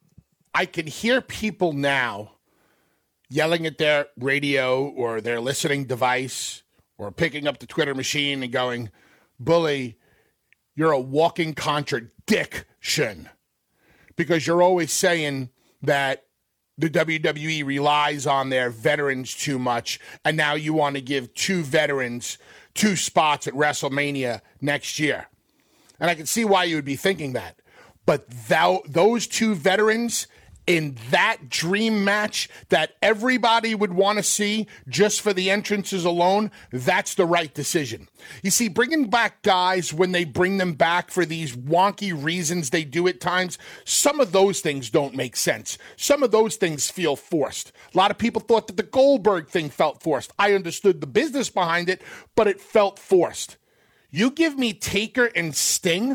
I can hear people now yelling at their radio or their listening device or picking up the Twitter machine and going, Bully, you're a walking contradiction because you're always saying that the WWE relies on their veterans too much, and now you want to give 2 veterans 2 spots at WrestleMania next year. And I can see why you would be thinking that. But those 2 veterans in that dream match that everybody would want to see just for the entrances alone, that's the right decision. You see, bringing back guys when they bring them back for these wonky reasons they do at times, some of those things don't make sense. Some of those things feel forced. A lot of people thought that the Goldberg thing felt forced. I understood the business behind it, but it felt forced. You give me Taker and Sting,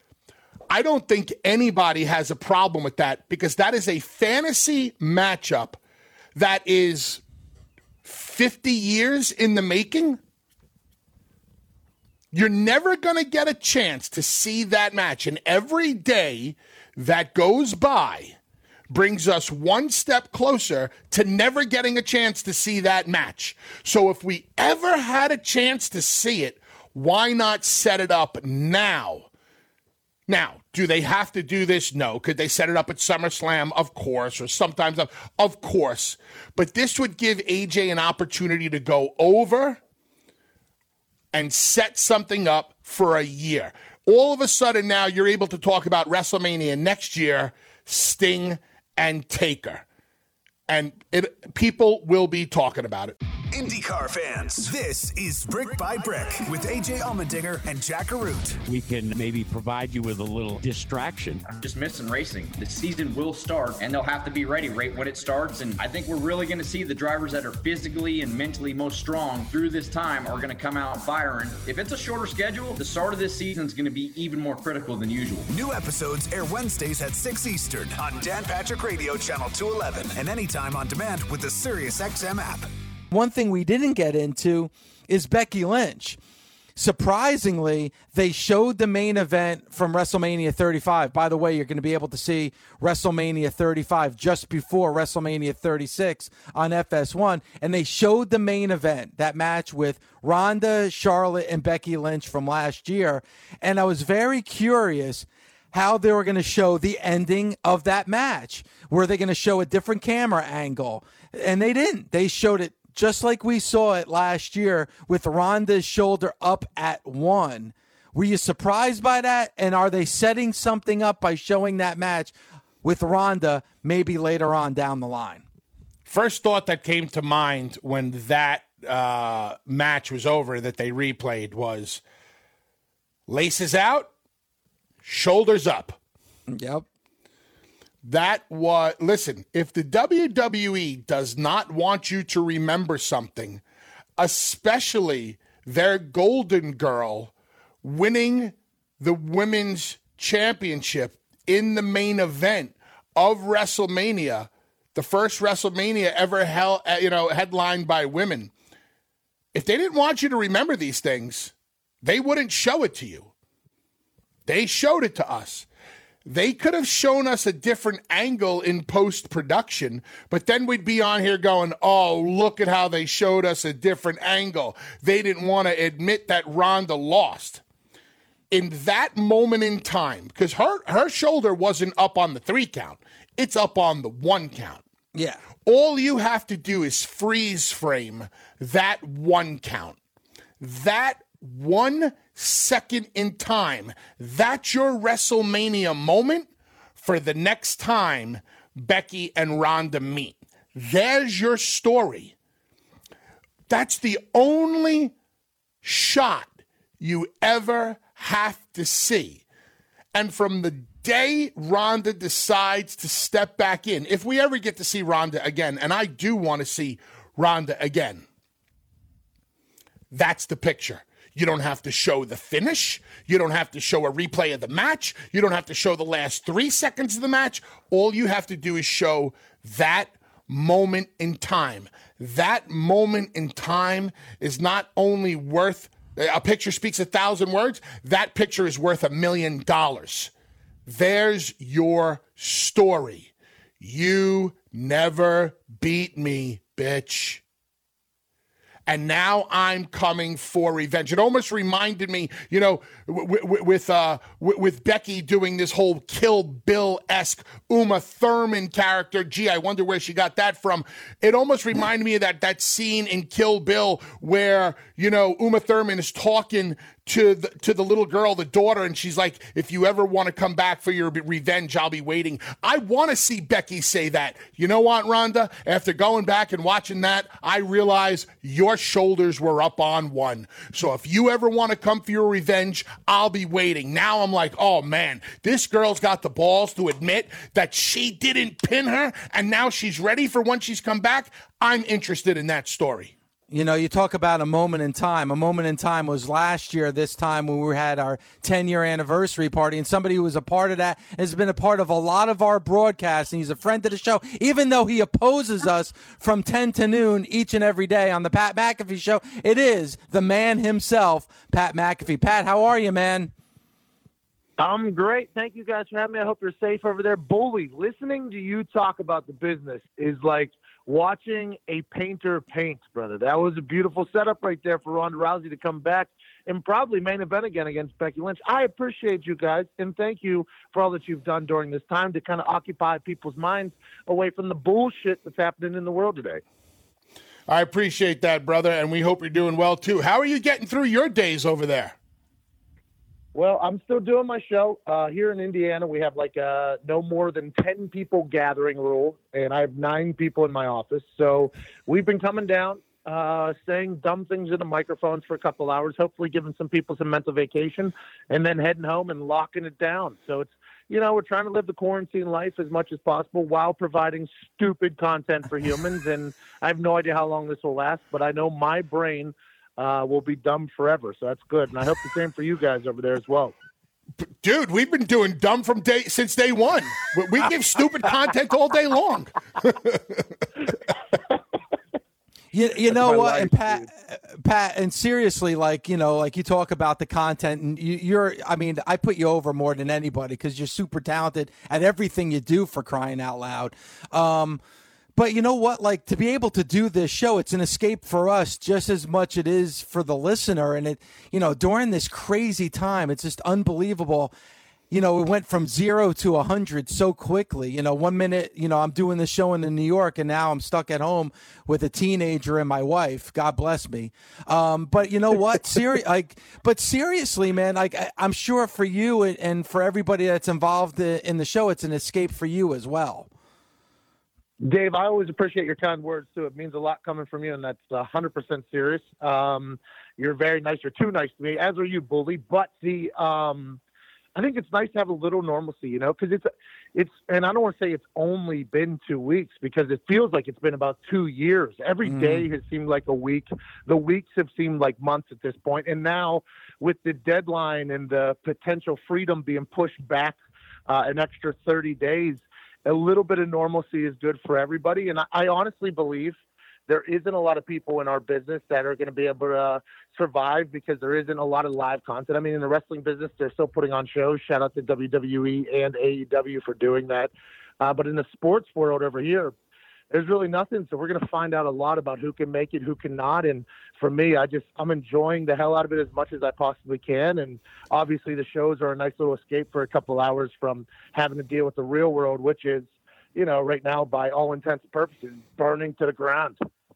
I don't think anybody has a problem with that because that is a fantasy matchup that is 50 years in the making. You're never going to get a chance to see that match, and every day that goes by brings us one step closer to never getting a chance to see that match. So if we ever had a chance to see it, why not set it up now? Now, do they have to do this? No. Could they set it up at SummerSlam? Of course. Or sometimes, of course. But this would give AJ an opportunity to go over and set something up for a year. All of a sudden now you're able to talk about WrestleMania next year, Sting and Taker. And people will be talking about it. IndyCar fans, this is Brick by Brick with AJ Allmendinger and Jack Arute. We can maybe provide you with a little distraction. Just missing racing. The season will start, and they'll have to be ready right when it starts. And I think we're really going to see the drivers that are physically and mentally most strong through this time are going to come out firing. If it's a shorter schedule, the start of this season is going to be even more critical than usual. New episodes air Wednesdays at 6 Eastern on Dan Patrick Radio Channel 211 and anytime on demand with the SiriusXM app. One thing we didn't get into is Becky Lynch. surprisingly, they showed the main event from WrestleMania 35. By the way, you're going to be able to see WrestleMania 35 just before WrestleMania 36 on FS1. And they showed the main event, that match with Ronda, Charlotte, and Becky Lynch from last year. And I was very curious how they were going to show the ending of that match. Were they going to show a different camera angle? And they didn't. They showed it just like we saw it last year with Ronda's shoulder up at 1. Were you surprised by that? And are they setting something up by showing that match with Ronda maybe later on down the line? First thought that came to mind when that match was over that they replayed was laces out, shoulders up. Yep. That was, listen, if the WWE does not want you to remember something, especially their Golden Girl winning the women's championship in the main event of WrestleMania, the first WrestleMania ever headlined by women, if they didn't want you to remember these things, they wouldn't show it to you. They showed it to us. They could have shown us a different angle in post-production, but then we'd be on here going, oh, look at how they showed us a different angle. They didn't want to admit that Ronda lost. In that moment in time, because her shoulder wasn't up on the 3 count, it's up on the 1 count. Yeah. All you have to do is freeze frame that 1 count. That 1 second in time, that's your WrestleMania moment for the next time Becky and Ronda meet. There's your story. That's the only shot you ever have to see. And from the day Ronda decides to step back in, if we ever get to see Ronda again, and I do want to see Ronda again, that's the picture. You don't have to show the finish. You don't have to show a replay of the match. You don't have to show the last 3 seconds of the match. All you have to do is show that moment in time. That moment in time is not only worth, a picture speaks 1,000 words. That picture is worth $1 million. There's your story. You never beat me, bitch. And now I'm coming for revenge. It almost reminded me, with Becky doing this whole Kill Bill-esque Uma Thurman character. Gee, I wonder where she got that from. It almost reminded me of that scene in Kill Bill where, Uma Thurman is talking to the little girl, the daughter, and she's like, if you ever want to come back for your revenge, I'll be waiting. I want to see Becky say that. You know what, Ronda? After going back and watching that, I realize your shoulders were up on 1. So if you ever want to come for your revenge, I'll be waiting. Now I'm like, oh man, this girl's got the balls to admit that she didn't pin her, and now she's ready for when she's come back. I'm interested in that story. You talk about a moment in time. A moment in time was last year, this time when we had our 10-year anniversary party, and somebody who was a part of that has been a part of a lot of our broadcasts, and he's a friend to the show, even though he opposes us from 10 to noon each and every day on the Pat McAfee Show. It is the man himself, Pat McAfee. Pat, how are you, man? I'm great. Thank you guys for having me. I hope you're safe over there. Bully, listening to you talk about the business is like watching a painter paint, brother. That was a beautiful setup right there for Ronda Rousey to come back and probably main event again against Becky Lynch. I appreciate you guys, and thank you for all that you've done during this time to kind of occupy people's minds away from the bullshit that's happening in the world today. I appreciate that, brother, and we hope you're doing well, too. How are you getting through your days over there? Well, I'm still doing my show. Here in Indiana, we have no more than 10 people gathering rule, and I have 9 people in my office. So we've been coming down, saying dumb things into microphones for a couple hours, hopefully giving some people some mental vacation, and then heading home and locking it down. So it's, we're trying to live the quarantine life as much as possible while providing stupid content for humans. And I have no idea how long this will last, but I know my brain will be dumb forever, so that's good. And I hope the same for you guys over there as well. Dude, we've been doing dumb since day one. We give stupid content all day long. You know what? And Pat, and seriously, like you talk about the content, and I put you over more than anybody because you're super talented at everything you do, for crying out loud. But you know what? Like, to be able to do this show, it's an escape for us just as much it is for the listener. And it, during this crazy time, it's just unbelievable. It went from 0 to 100 so quickly. 1 minute, I'm doing this show in New York, and now I'm stuck at home with a teenager and my wife. God bless me. But you know what? Seriously, man, I'm sure for you and for everybody that's involved in the show, it's an escape for you as well. Dave, I always appreciate your kind words, too. It means a lot coming from you, and that's 100% serious. You're very nice. You're too nice to me, as are you, Bully. But I think it's nice to have a little normalcy, because it's, and I don't want to say it's only been 2 weeks, because it feels like it's been about 2 years. Every day has seemed like a week. The weeks have seemed like months at this point. And now with the deadline and the potential freedom being pushed back an extra 30 days, a little bit of normalcy is good for everybody. And I honestly believe there isn't a lot of people in our business that are going to be able to survive because there isn't a lot of live content. I mean, in the wrestling business, they're still putting on shows. Shout out to WWE and AEW for doing that. But in the sports world over here, there's really nothing. So we're going to find out a lot about who can make it, who cannot. And for me, I'm enjoying the hell out of it as much as I possibly can. And obviously the shows are a nice little escape for a couple hours from having to deal with the real world, which is, right now, by all intents and purposes, burning to the ground.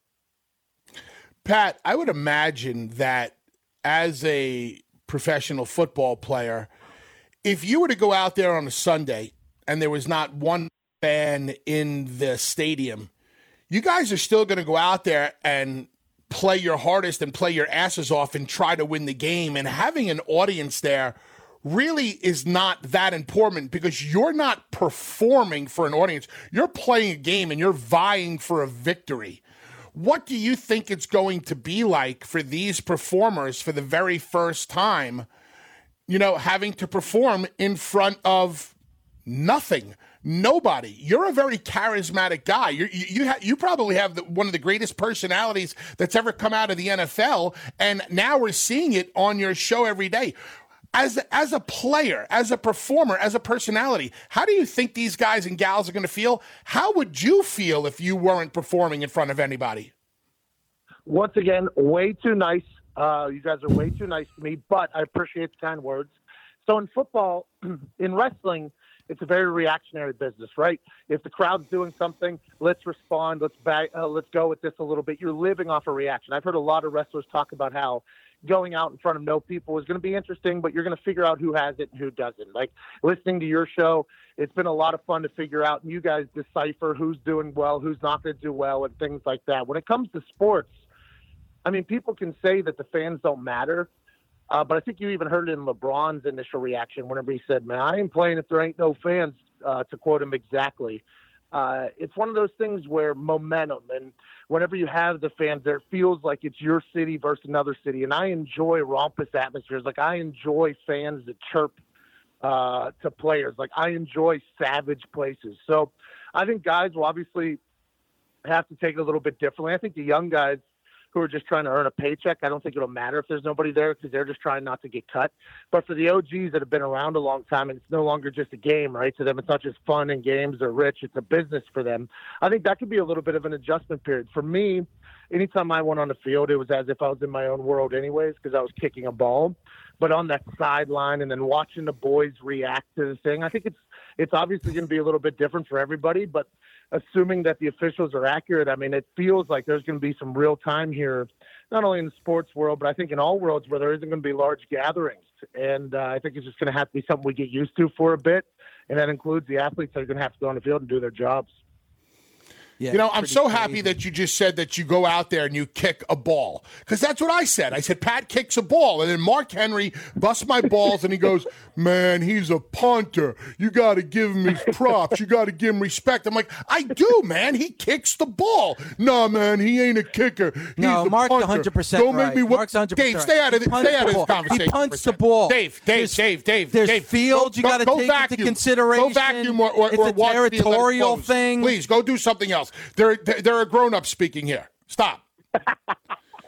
Pat, I would imagine that as a professional football player, if you were to go out there on a Sunday and there was not one fan in the stadium, you guys are still going to go out there and play your hardest and play your asses off and try to win the game. And having an audience there really is not that important because you're not performing for an audience. You're playing a game and you're vying for a victory. What do you think it's going to be like for these performers for the very first time, having to perform in front of nothing? Nobody. You're a very charismatic guy. You probably have one of the greatest personalities that's ever come out of the NFL, and now we're seeing it on your show every day. As a player, as a performer, as a personality, how do you think these guys and gals are going to feel? How would you feel if you weren't performing in front of anybody? Once again, way too nice. You guys are way too nice to me, but I appreciate the kind words. So in football, in wrestling, it's a very reactionary business, right? If the crowd's doing something, let's respond. Let's go with this a little bit. You're living off a reaction. I've heard a lot of wrestlers talk about how going out in front of no people is going to be interesting, but you're going to figure out who has it and who doesn't. Like listening to your show, it's been a lot of fun to figure out, and you guys decipher who's doing well, who's not going to do well, and things like that. When it comes to sports, I mean, people can say that the fans don't matter, but I think you even heard it in LeBron's initial reaction whenever he said, man, I ain't playing if there ain't no fans, to quote him exactly. It's one of those things where momentum, and whenever you have the fans there, it feels like it's your city versus another city. And I enjoy raucous atmospheres. Like I enjoy fans that chirp to players. Like I enjoy savage places. So I think guys will obviously have to take it a little bit differently. I think the young guys who are just trying to earn a paycheck, I don't think it'll matter if there's nobody there because they're just trying not to get cut. But for the OGs that have been around a long time, and it's no longer just a game, right? To them, it's not just fun and games or rich. It's a business for them. I think that could be a little bit of an adjustment period. For me, anytime I went on the field, it was as if I was in my own world anyways because I was kicking a ball. But on that sideline and then watching the boys react to the thing, I think it's obviously going to be a little bit different for everybody, but assuming that the officials are accurate, I mean, it feels like there's going to be some real time here, not only in the sports world, but I think in all worlds where there isn't going to be large gatherings. And I think it's just going to have to be something we get used to for a bit. And that includes the athletes that are going to have to go on the field and do their jobs. Yeah, I'm so happy that you just said that you go out there and you kick a ball. Because that's what I said. I said, Pat kicks a ball. And then Mark Henry busts my balls and he goes, man, he's a punter. You got to give him his props. You got to give him respect. I'm like, I do, man. He kicks the ball. No, man, he ain't a kicker. He's a Mark's punter. 100% Don't right. make me Mark's 100% Dave, stay out of this conversation. He punts the ball. Dave. There's field you got to take into consideration. Go vacuum or it's a watch territorial thing. Please, go do something else. There are grown-ups speaking here. Stop.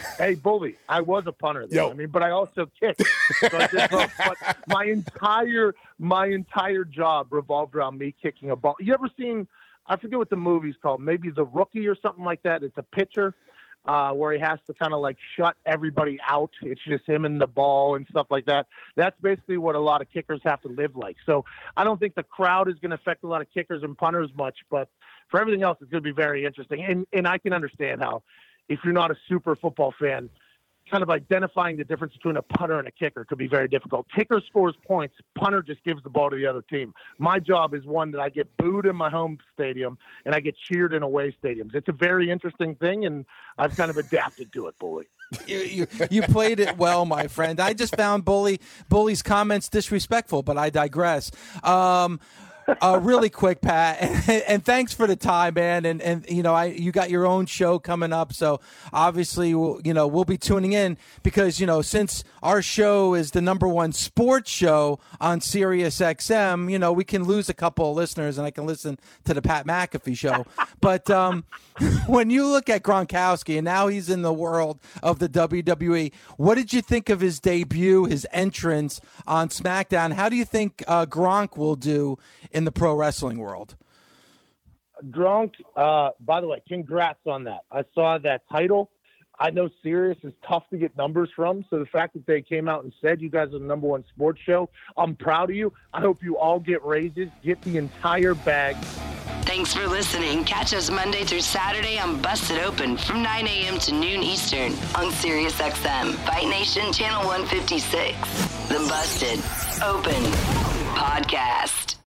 Hey, Bully, I was a punter there. I mean, but I also kicked. So I did both. But my entire job revolved around me kicking a ball. You ever seen, I forget what the movie's called, maybe The Rookie or something like that? It's a pitcher where he has to kind of like shut everybody out. It's just him and the ball and stuff like that. That's basically what a lot of kickers have to live like. So I don't think the crowd is going to affect a lot of kickers and punters much, but for everything else, it's going to be very interesting. And I can understand how, if you're not a super football fan, kind of identifying the difference between a punter and a kicker could be very difficult. Kicker scores points. Punter just gives the ball to the other team. My job is one that I get booed in my home stadium and I get cheered in away stadiums. It's a very interesting thing, and I've kind of adapted to it, Bully. You played it well, my friend. I just found Bully's comments disrespectful, but I digress. Really quick, Pat, and thanks for the time, man. And you know, you got your own show coming up, so obviously, we'll be tuning in because, since our show is the #1 sports show on Sirius XM, we can lose a couple of listeners, and I can listen to the Pat McAfee show. But when you look at Gronkowski, and now he's in the world of the WWE, what did you think of his debut, his entrance on SmackDown? How do you think Gronk will do in the pro wrestling world? Gronk, by the way, congrats on that. I saw that title. I know Sirius is tough to get numbers from, so the fact that they came out and said you guys are the #1 sports show, I'm proud of you. I hope you all get raises, get the entire bag. Thanks for listening. Catch us Monday through Saturday on Busted Open from 9 a.m. to noon Eastern on Sirius XM, Fight Nation Channel 156. The Busted Open Podcast.